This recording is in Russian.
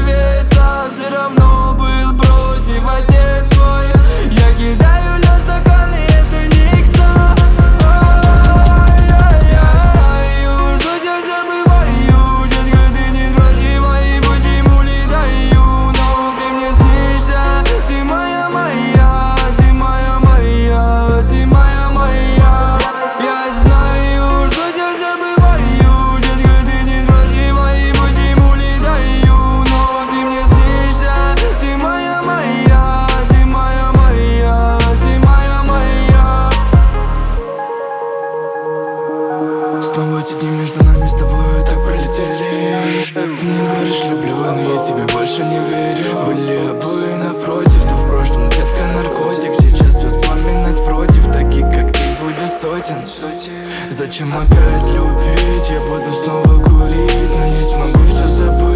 остановиться. Все равно был против отец мой. Я кидаю на стаканы, это никто. Я что тебя забываю, детка, ты не красива, и почему летаю. Но ты мне снишься, ты моя, ты моя, ты моя. Я знаю, что тебя забываю, детка, ты не красива, и почему летаю. Но ты мне снишься, ты моя, ты моя, ты моя. Снова эти дни между нами с тобой так пролетели. Ты мне говоришь люблю, но я тебе больше не верю. Были обои напротив, ты в прошлом, детка, наркотик. Сейчас все вспоминать против, таких как ты будет сотен. Зачем опять любить? Я буду снова курить, но не смогу все забыть.